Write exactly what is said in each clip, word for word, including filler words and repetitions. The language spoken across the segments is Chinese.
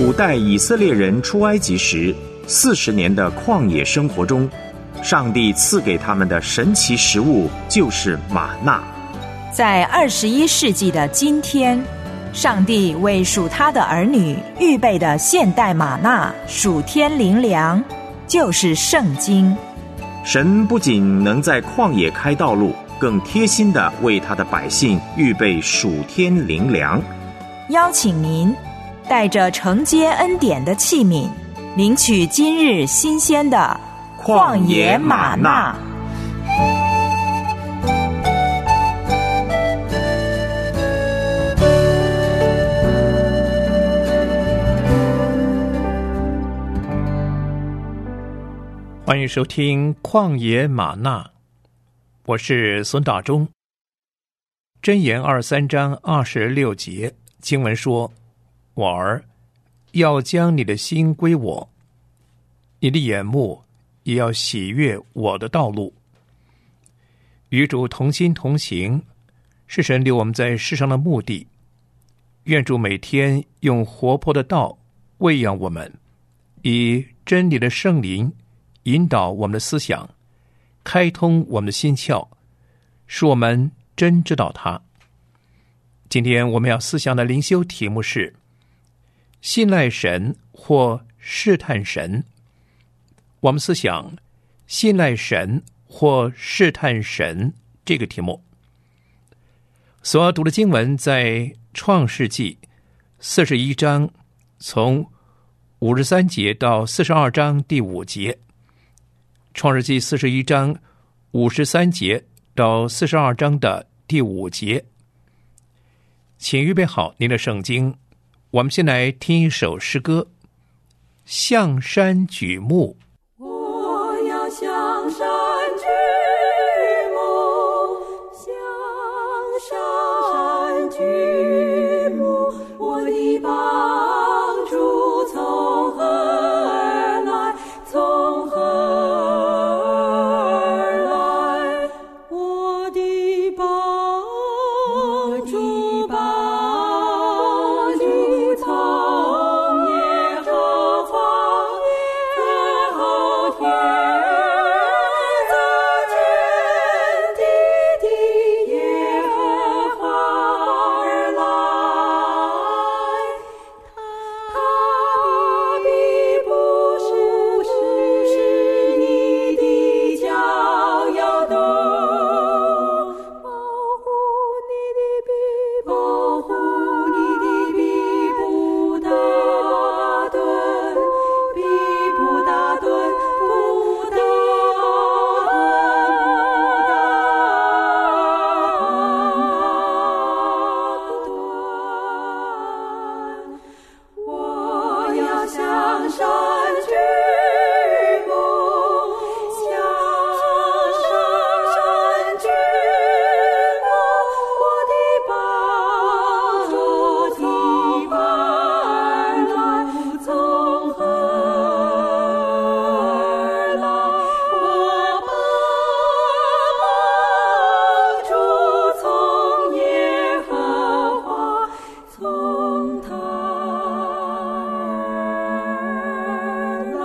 古代以色列人出埃及时四十年的旷野生活中，上帝赐给他们的神奇食物就是玛纳。 在二十一世纪的今天，上帝为属他的儿女预备的现代玛纳属天灵粮，就是圣经。 神不仅能在旷野开道路，更贴心地为他的百姓预备属天灵粮。 邀请您带着承接恩典的器皿，领取今日新鲜的旷野玛纳。 欢迎收听旷野玛纳，我是孙大中。箴言二十三章二十六节经文说：我儿，要将你的心归我，你的眼目也要喜悦我的道路。与主同心同行，是神留我们在世上的目的。愿主每天用活泼的道喂养我们，以真理的圣灵引导我们的思想，开通我们的心窍，使我们真知道他。今天我们要思想的灵修题目是信赖神或试探神。我们思想信赖神或试探神这个题目。所要读的经文在创世纪四十一章从五十三节到四十二章第五节。创世纪四十一章五十三节到四十二章的第五节。请预备好您的圣经，我们先来听一首诗歌，向山举目。 我要向山举目，向山举目，我的帮助从何而来？从何而来？我的帮助，帮助从耶和华，天后天造天地的耶和华而来。他必不是是你的脚摇动，保护你的臂，保护你的臂不打盹，臂不打盹，不打盹，不打盹。我要向山举目，向山举目，我的帮助从何而来？从何而来？我帮助从耶和华，从他而来。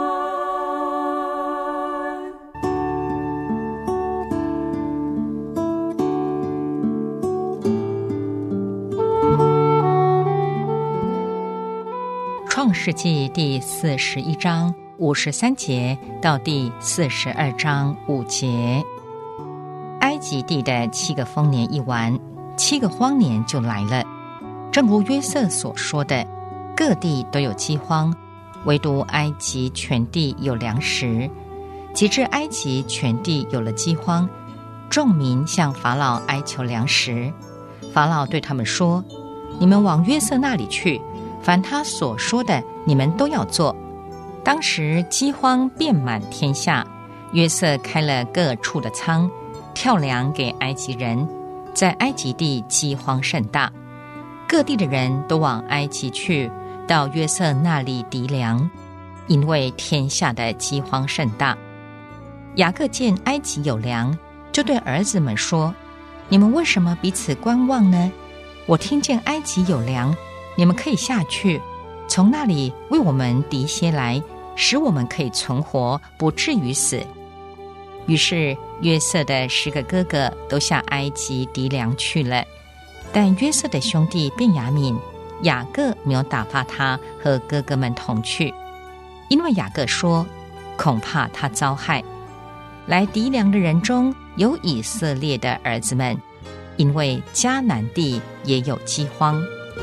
创世纪第四十一章五十三节到第四十二章五节。埃及地的七个丰年一完，七个荒年就来了。正如约瑟所说的，各地都有饥荒，唯独埃及全地有粮食。及至埃及全地有了饥荒，众民向法老哀求粮食。法老对他们说：你们往约瑟那里去，凡他所说的，你们都要做。当时饥荒遍满天下，约瑟开了各处的仓，跳粮给埃及人，在埃及地饥荒甚大，各地的人都往埃及去，到约瑟那里籴粮，因为天下的饥荒甚大。雅各见埃及有粮，就对儿子们说：你们为什么彼此观望呢？我听见埃及有粮，你们可以下去，从从那里为我们敌些来，使我们可以存活，不至于死。于是约瑟的十个哥哥都下埃及籴粮去了，但约瑟的兄弟便雅悯、雅各没有打发他和哥哥们同去，因为雅各说，恐怕他遭害。来籴粮的人中有以色列的儿子们，因为迦南地也有饥荒。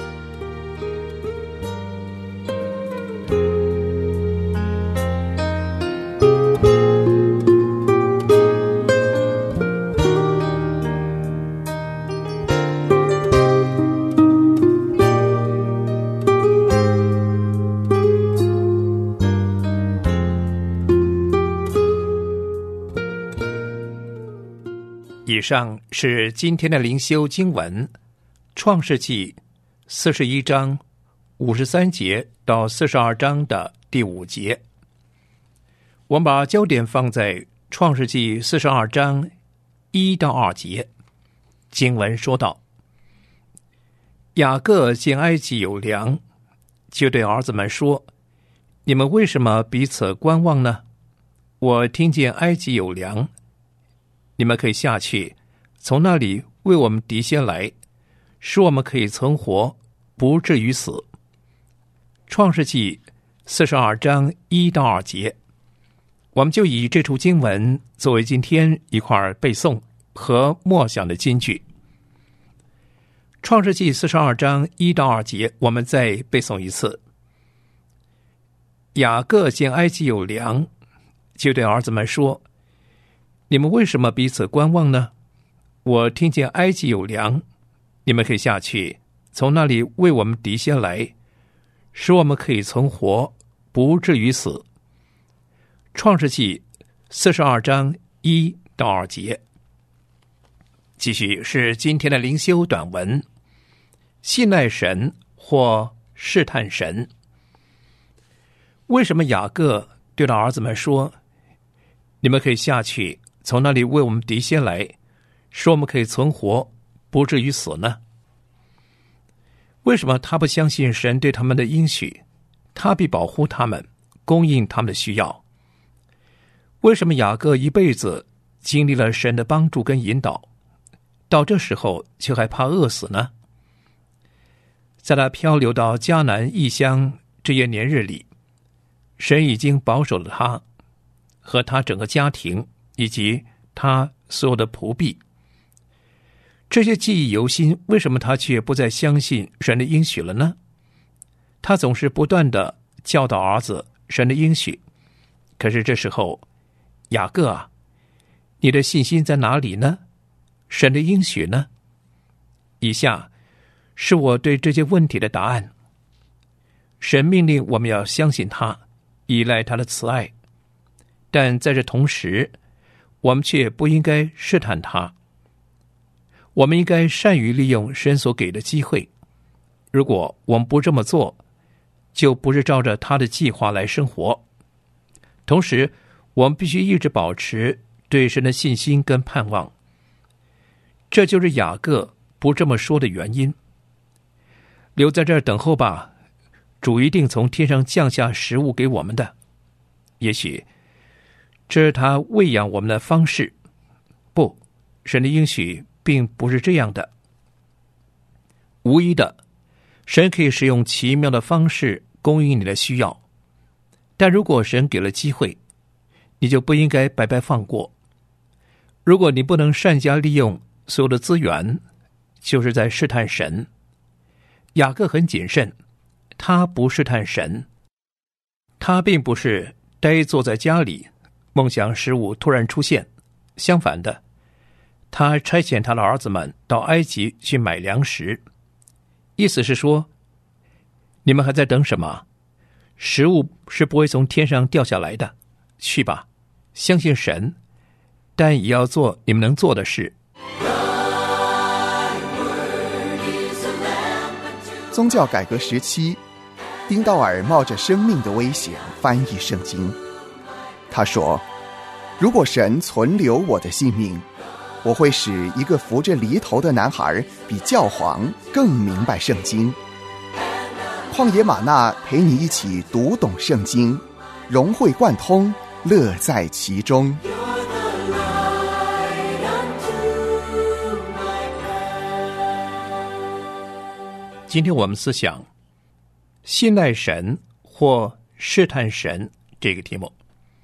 以上是今天的灵修经文，创世纪四十一章五十三节到四十二章的第五节。我们把焦点放在创世纪四十二章一到二节。经文说道：雅各见埃及有粮，就对儿子们说，你们为什么彼此观望呢？我听见埃及有粮，你们可以下去，从那里为我们敌些来，使我们可以存活，不至于死。创世纪四十二章一到二节，我们就以这处经文作为今天一块背诵和默想的金句。创世纪四十二章一到二节，我们再背诵一次。雅各见埃及有粮，就对儿子们说，你们为什么彼此观望呢？我听见埃及有粮，你们可以下去，从那里为我们敌些来，使我们可以存活，不至于死。创世纪四十二章一到二节。继续是今天的灵修短文，信赖神或试探神。为什么雅各对他儿子们说，你们可以下去，从那里为我们敌些来，使我们可以存活，不至于死呢？为什么他不相信神对他们的应许，他必保护他们，供应他们的需要？为什么雅各一辈子经历了神的帮助跟引导，到这时候却还怕饿死呢？在他漂流到迦南异乡这些年日里，神已经保守了他和他整个家庭以及他所有的仆婢。这些记忆犹新，为什么他却不再相信神的应许了呢？他总是不断地教导儿子神的应许，可是这时候，雅各啊，你的信心在哪里呢？神的应许呢？以下是我对这些问题的答案。神命令我们要相信他，依赖他的慈爱，但在这同时，我们却不应该试探他。我们应该善于利用神所给的机会。如果我们不这么做，就不是照着他的计划来生活。同时，我们必须一直保持对神的信心跟盼望。这就是雅各不这么说的原因。留在这儿等候吧，主一定从天上降下食物给我们的。也许这是他喂养我们的方式。不，神的应许并不是这样的。无疑的，神可以使用奇妙的方式供应你的需要，但如果神给了机会，你就不应该白白放过。如果你不能善加利用所有的资源，就是在试探神。雅各很谨慎，他不试探神。他并不是呆坐在家里梦想食物突然出现，相反的，他差遣他的儿子们到埃及去买粮食，意思是说，你们还在等什么？食物是不会从天上掉下来的，去吧，相信神，但也要做你们能做的事。 宗教改革时期，丁道尔冒着生命的危险翻译圣经。他说，如果神存留我的性命，我会使一个扶着犁头的男孩比教皇更明白圣经。 旷野吗哪陪你一起读懂圣经，融会贯通，乐在其中。 今天我们思想信赖神或试探神这个题目。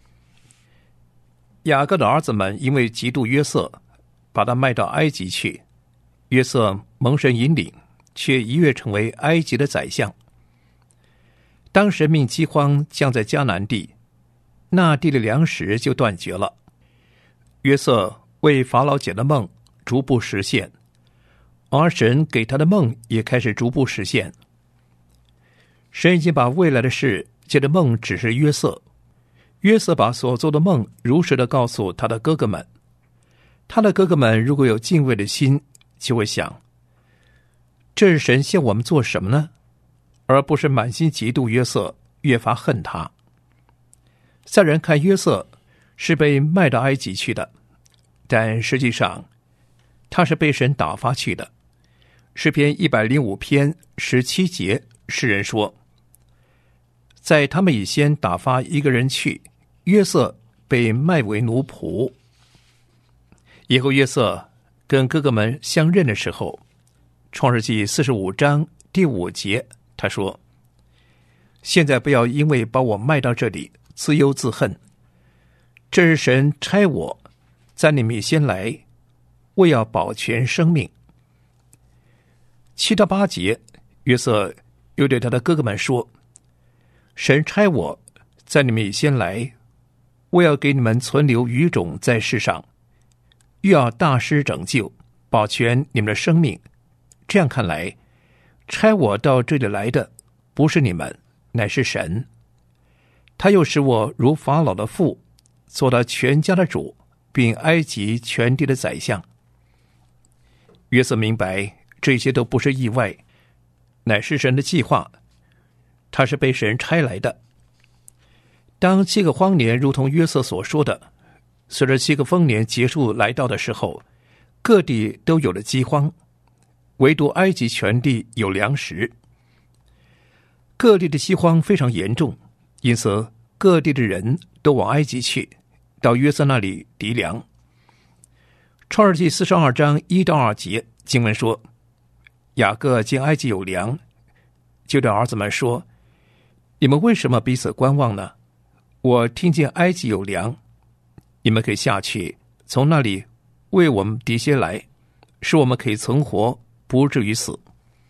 雅各的儿子们因为嫉妒约瑟，把他卖到埃及去。约瑟蒙神引领，却一跃成为埃及的宰相。当神命饥荒降在迦南地，那地的粮食就断绝了。约瑟为法老解的梦逐步实现，而神给他的梦也开始逐步实现。神已经把未来的事借着梦指示约瑟，约瑟把所做的梦如实的告诉他的哥哥们。他的哥哥们如果有敬畏的心，就会想，这是神向我们做什么呢？而不是满心嫉妒约瑟，越发恨他。在人看约瑟是被卖到埃及去的，但实际上他是被神打发去的。诗篇一百零五篇十七节，诗人说，在他们以先打发一个人去，约瑟被卖为奴仆。以后约瑟跟哥哥们相认的时候，创世纪四十五章第五节，他说，现在不要因为把我卖到这里自忧自恨，这是神差我在你们先来，为要保全生命。七到八节，约瑟又对他的哥哥们说，神差我在你们以先来，为要给你们存留余种在世上，又要大施拯救，保全你们的生命。这样看来，差我到这里来的不是你们，乃是神。他又使我如法老的父，做了全家的主，并埃及全地的宰相。约瑟明白这些都不是意外，乃是神的计划，他是被神差来的。当七个荒年如同约瑟所说的，随着七个丰年结束来到的时候，各地都有了饥荒，唯独埃及全地有粮食。各地的饥荒非常严重，因此各地的人都往埃及去，到约瑟那里籴粮。创世纪四十二章一到二节经文说，雅各见埃及有粮，就对儿子们说，你们为什么彼此观望呢？我听见埃及有粮，你们可以下去，从那里为我们籴些来，使我们可以存活，不至于死。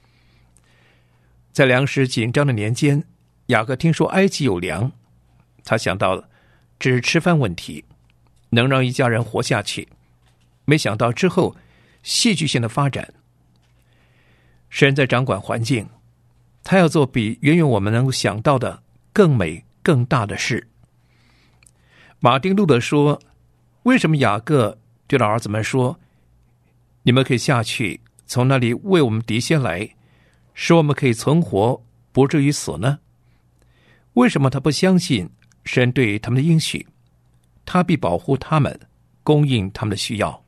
在粮食紧张的年间，雅各听说埃及有粮，他想到只是吃饭问题，能让一家人活下去。没想到之后戏剧性的发展，神在掌管环境，他要做比远远我们能够想到的更美更大的事。马丁路德说，为什么雅各对他儿子们说，你们可以下去，从那里为我们籴些来，使我们可以存活，不至于死呢？为什么他不相信神对他们的应许，他必保护他们，供应他们的需要？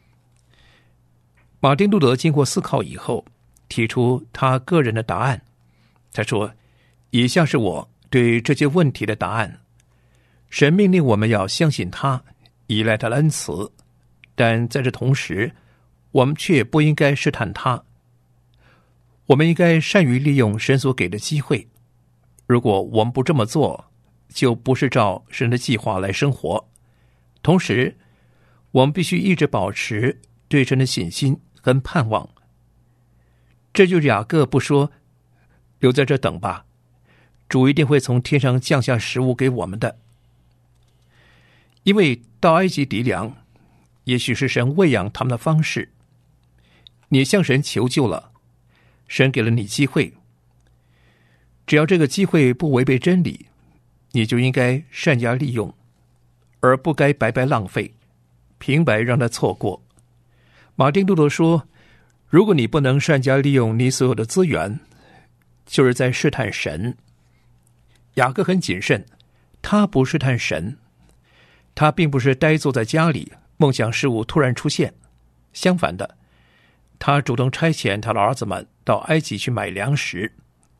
马丁路德经过思考以后，提出他个人的答案。他说，以下是我对这些问题的答案。神命令我们要相信他，依赖他的恩慈，但在这同时，我们却不应该试探他。我们应该善于利用神所给的机会。如果我们不这么做，就不是照神的计划来生活。同时，我们必须一直保持对神的信心跟盼望。这就是雅各不说，留在这等吧，主一定会从天上降下食物给我们的。因为到埃及籴粮，也许是神喂养他们的方式。你向神求救了，神给了你机会。只要这个机会不违背真理，你就应该善加利用，而不该白白浪费，平白让它错过。马丁路德说，如果你不能善加利用你所有的资源，就是在试探神。雅各很谨慎，他不试探神，他并不是呆坐在家里梦想事物突然出现，相反的，他主动差遣他的儿子们到埃及去买粮食，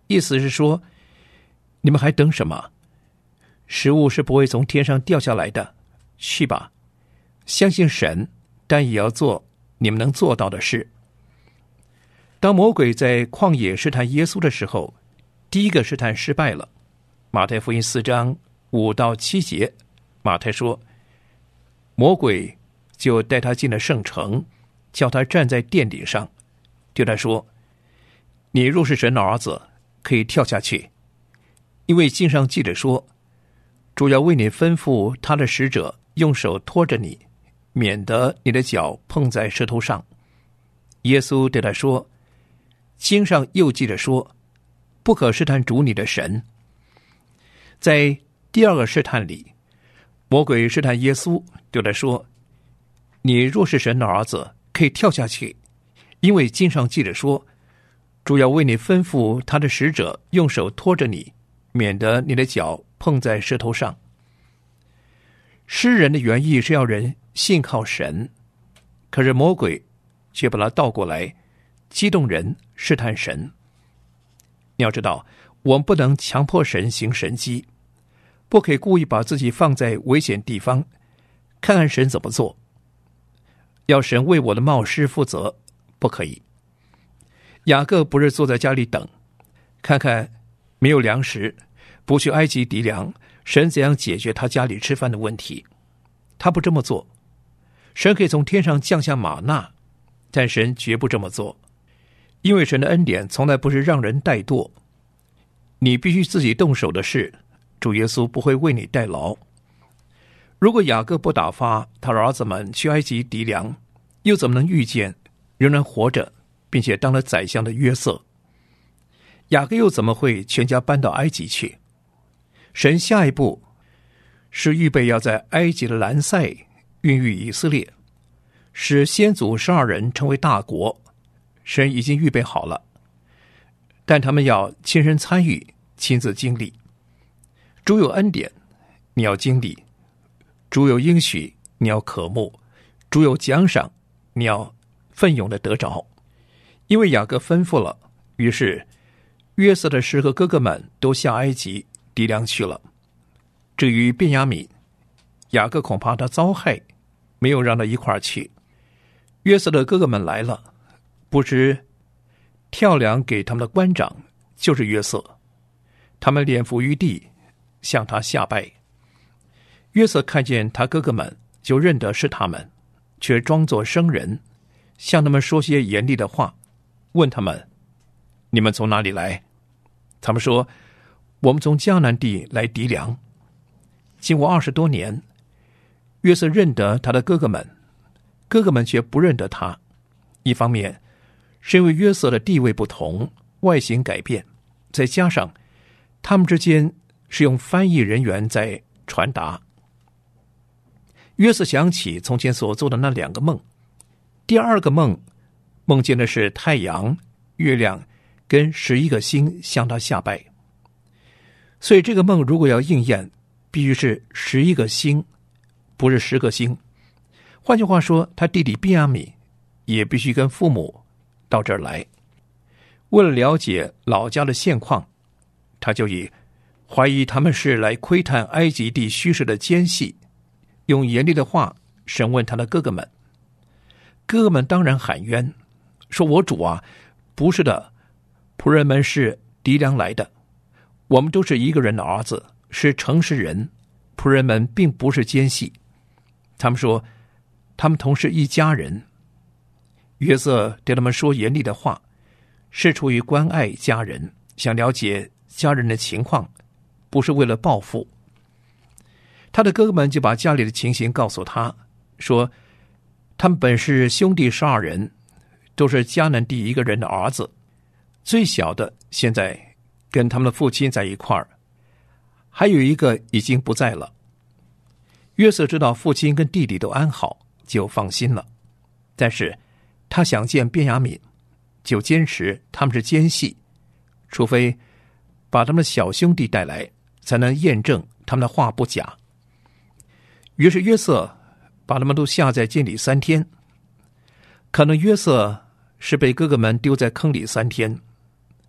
意思是说，你们还等什么？食物是不会从天上掉下来的，去吧，相信神，但也要做你们能做到的事。当魔鬼在旷野试探耶稣的时候，第一个试探失败了。马太福音四章五到七节，马太说，魔鬼就带他进了圣城，叫他站在殿顶上，对他说，你若是神的儿子，可以跳下去，因为经上记着说，主要为你吩咐他的使者用手托着你，免得你的脚碰在石头上。耶稣对他说，经上又记着说，不可试探主你的神。在第二个试探里，魔鬼试探耶稣，对他说，你若是神的儿子，可以跳下去，因为经上记着说，主要为你吩咐他的使者用手托着你，免得你的脚碰在石头上。诗人的原意是要人信靠神，可是魔鬼却把它倒过来，激动人试探神。你要知道，我们不能强迫神行神迹，不可以故意把自己放在危险地方，看看神怎么做。要神为我的冒失负责，不可以。雅各不是坐在家里等，看看没有粮食，不去埃及籴粮，神怎样解决他家里吃饭的问题？他不这么做。神可以从天上降下玛纳，但神绝不这么做，因为神的恩典从来不是让人怠惰。你必须自己动手的事，主耶稣不会为你代劳。如果雅各不打发他的儿子们去埃及籴粮，又怎么能遇见仍然活着并且当了宰相的约瑟？雅各又怎么会全家搬到埃及去？神下一步是预备要在埃及的兰塞孕育以色列，使先祖十二人成为大国。神已经预备好了，但他们要亲身参与，亲自经历。主有恩典，你要经历；主有应许，你要渴慕；主有奖赏，你要奋勇的得着。因为雅各吩咐了，于是约瑟的十个哥哥们都下埃及籴粮去了。至于便雅悯，雅各恐怕他遭害，没有让他一块儿去。约瑟的哥哥们来了，不知跳粮给他们的官长就是约瑟，他们脸伏于地，向他下拜。约瑟看见他哥哥们，就认得是他们，却装作生人，向他们说些严厉的话，问他们，你们从哪里来？他们说，我们从迦南地来籴粮。经过二十多年，约瑟认得他的哥哥们，哥哥们却不认得他。一方面是因为约瑟的地位不同，外形改变，再加上他们之间是用翻译人员在传达。约瑟想起从前所做的那两个梦，第二个梦梦见的是太阳、月亮跟十一个星向他下拜，所以这个梦如果要应验，必须是十一个星，不是十个星。换句话说，他弟弟便雅悯也必须跟父母到这儿来。为了了解老家的现况，他就以怀疑他们是来窥探埃及地虚实的奸细，用严厉的话审问他的哥哥们。哥哥们当然喊冤，说我主啊，不是的，仆人们是籴粮来的，我们都是一个人的儿子，是诚实人，仆人们并不是奸细。他们说他们同是一家人。约瑟对他们说严厉的话，是出于关爱家人，想了解家人的情况，不是为了报复。他的哥哥们就把家里的情形告诉他，说他们本是兄弟十二人，都是迦南地一个人的儿子，最小的现在跟他们的父亲在一块儿，还有一个已经不在了。约瑟知道父亲跟弟弟都安好，就放心了。但是他想见便雅悯，就坚持他们是奸细，除非把他们的小兄弟带来，才能验证他们的话不假。于是约瑟把他们都下在监里三天。可能约瑟是被哥哥们丢在坑里三天，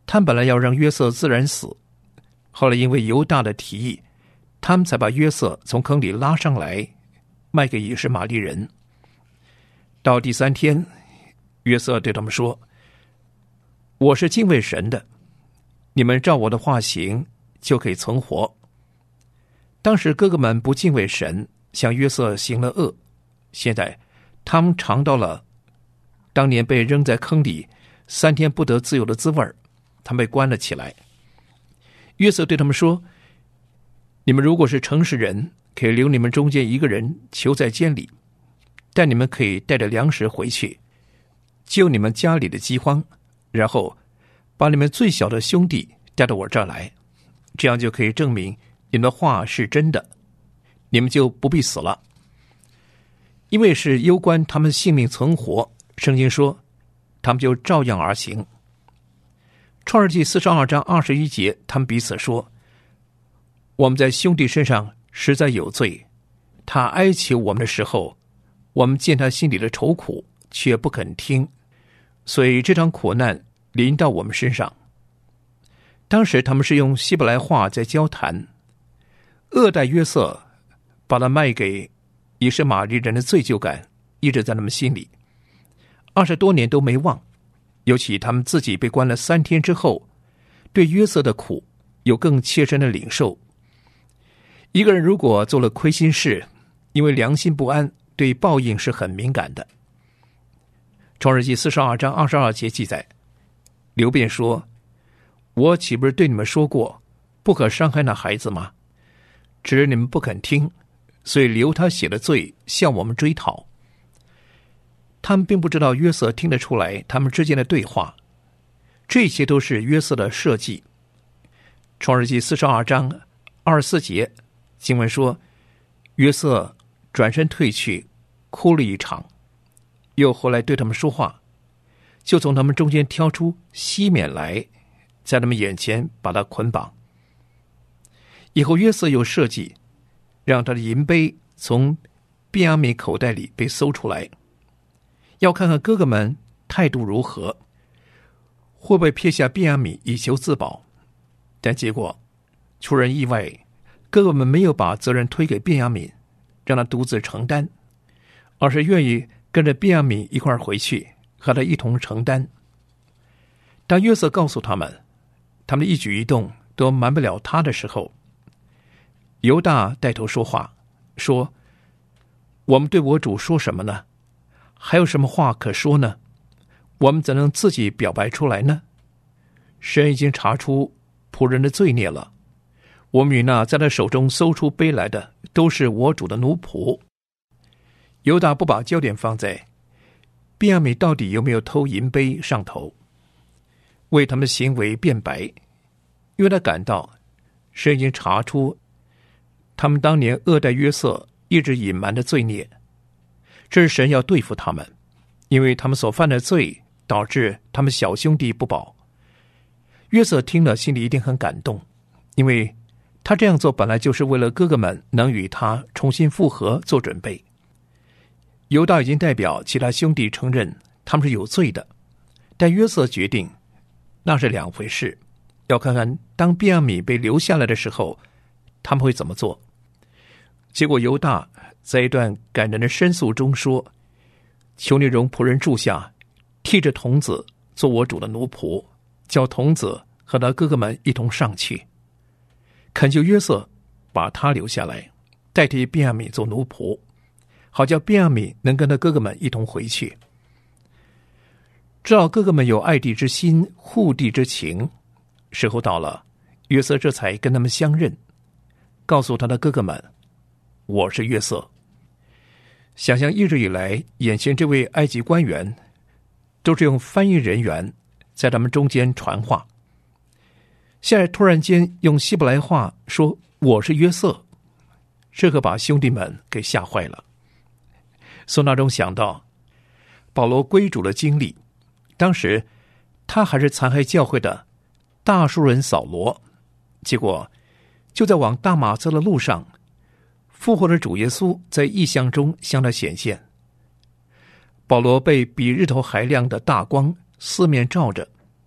他们本来要让约瑟自然死，后来因为犹大的提议，他们才把约瑟从坑里拉上来，卖给以实玛利人。到第三天，约瑟对他们说：我是敬畏神的，你们照我的话行，就可以存活。当时哥哥们不敬畏神，向约瑟行了恶，现在他们尝到了当年被扔在坑里三天不得自由的滋味，他们被关了起来。约瑟对他们说：你们如果是诚实人，可以留你们中间一个人囚在监里，但你们可以带着粮食回去，救你们家里的饥荒，然后把你们最小的兄弟带到我这儿来，这样就可以证明你们的话是真的，你们就不必死了。因为是攸关他们性命存活，圣经说他们就照样而行。创世纪四十二章二十一节，他们彼此说：我们在兄弟身上实在有罪，他哀求我们的时候，我们见他心里的愁苦，却不肯听，所以这场苦难临到我们身上。当时他们是用希伯来话在交谈，恶待约瑟，把他卖给以实玛利人的罪疚感一直在他们心里，二十多年都没忘。尤其他们自己被关了三天之后，对约瑟的苦有更切身的领受。一个人如果做了亏心事，因为良心不安，对报应是很敏感的。创世纪四十二章二十二节记载，流便说：我岂不是对你们说过，不可伤害那孩子吗？只是你们不肯听，所以留他血的罪向我们追讨。他们并不知道约瑟听得出来他们之间的对话，这些都是约瑟的设计。创世纪四十二章二十四节经文说，约瑟转身退去，哭了一场，又回来对他们说话，就从他们中间挑出西缅来，在他们眼前把他捆绑。以后约瑟又设计让他的银杯从便雅悯口袋里被搜出来，要看看哥哥们态度如何，会不会撇下便雅悯以求自保。但结果出人意外，哥哥们没有把责任推给便雅悯，让他独自承担，而是愿意跟着便雅悯一块儿回去，和他一同承担。当约瑟告诉他们他们的一举一动都瞒不了他的时候，犹大带头说话，说：我们对我主说什么呢？还有什么话可说呢？我们怎能自己表白出来呢？神已经查出仆人的罪孽了，我们与那在他手中搜出杯来的都是我主的奴仆。犹大不把焦点放在便雅悯到底有没有偷银杯上头，为他们的行为辩白，因为他感到神已经查出他们当年恶待约瑟一直隐瞒的罪孽，这是神要对付他们，因为他们所犯的罪导致他们小兄弟不保。约瑟听了心里一定很感动，因为他这样做本来就是为了哥哥们能与他重新复合做准备。犹大已经代表其他兄弟承认他们是有罪的，但约瑟决定那是两回事，要看看当便雅悯被留下来的时候他们会怎么做。结果犹大在一段感人的申诉中说：求你容仆人住下，替着童子做我主的奴仆，叫童子和他哥哥们一同上去。恳求约瑟把他留下来，代替便雅悯做奴仆，好叫便雅悯能跟他哥哥们一同回去。知道哥哥们有爱弟之心，护弟之情，时候到了，约瑟这才跟他们相认，告诉他的哥哥们：我是约瑟。想象一直以来，眼前这位埃及官员都是用翻译人员在他们中间传话，现在突然间用希伯来话说我是约瑟，这可把兄弟们给吓坏了。孙大中想到保罗归主的经历，当时他还是残害教会的大数人扫罗，结果就在往大马色的路上，复活的主耶稣在异象中向他显现。保罗被比日头还亮的大光四面照着，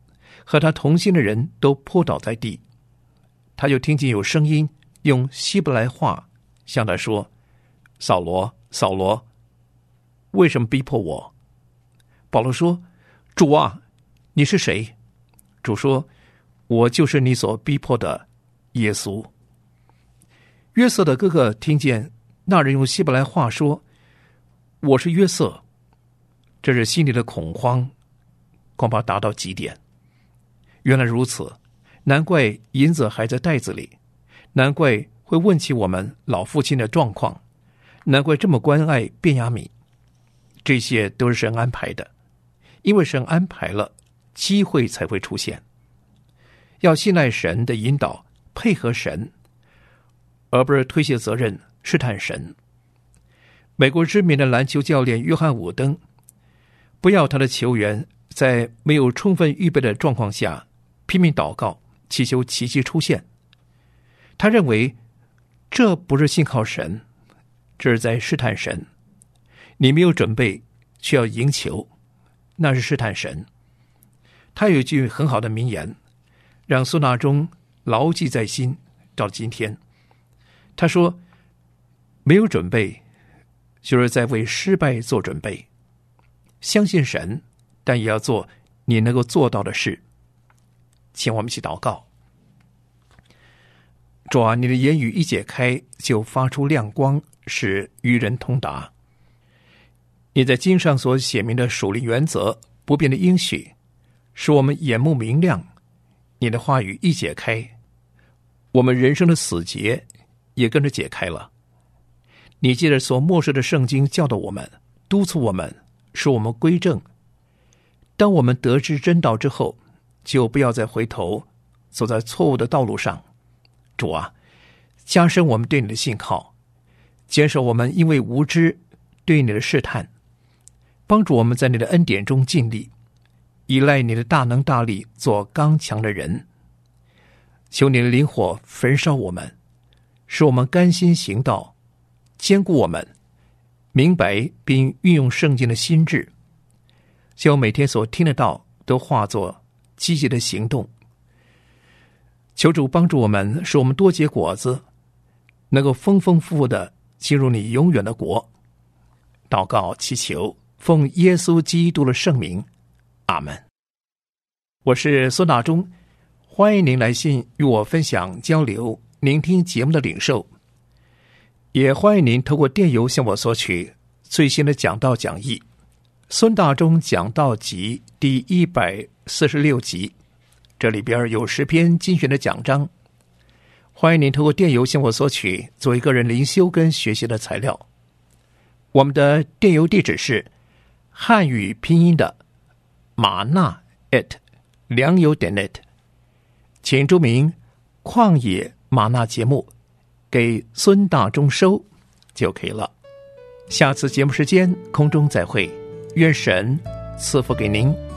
和他同行的人都扑倒在地。他就听见有声音用希伯来话向他说：扫罗，扫罗，为什么逼迫我？保罗说：主啊，你是谁？主说：我就是你所逼迫的耶稣。约瑟的哥哥听见那人用希伯来话说：我是约瑟，这是心里的恐慌恐怕达到极点。原来如此，难怪银子还在袋子里，难怪会问起我们老父亲的状况，难怪这么关爱便雅悯。这些都是神安排的，因为神安排了，机会才会出现。要信赖神的引导，配合神，而不是推卸责任试探神。美国知名的篮球教练约翰伍登，不要他的球员在没有充分预备的状况下拼命祷告，祈求奇迹出现。他认为这不是信靠神，这是在试探神。你没有准备却要赢球，那是试探神。他有一句很好的名言，让苏纳中牢记在心，到今天。他说：没有准备就是在为失败做准备。相信神，但也要做你能够做到的事。请我们一起祷告。主啊，你的言语一解开，就发出亮光，使与人通达。你在经上所写明的属灵原则，不变的应许，使我们眼目明亮。你的话语一解开，我们人生的死结也跟着解开了。你借着所默示的圣经教导我们，督促我们，使我们归正。当我们得知真道之后，就不要再回头走在错误的道路上。主啊，加深我们对你的信靠，减少我们因为无知对你的试探，帮助我们在你的恩典中尽力，依赖你的大能大力，做刚强的人。求你的灵火焚烧我们，使我们甘心行道，坚固我们，明白并运用圣经的心智，将每天所听得到都化作积极的行动。求主帮助我们，使我们多结果子，能够丰丰富富的进入你永远的国。祷告祈求，奉耶稣基督的圣名，阿们。我是孙大中，欢迎您来信与我分享交流聆听节目的领受，也欢迎您透过电邮向我索取最新的讲道讲义，孙大中讲道集第一百四十六集，这里边有十篇精选的讲章，欢迎您透过电邮向我索取作为个人灵修跟学习的材料。我们的电邮地址是汉语拼音的玛纳 at 良友点 net， 请注明旷野玛纳节目，给孙大中收就可以了。下次节目时间空中再会，愿神赐福给您。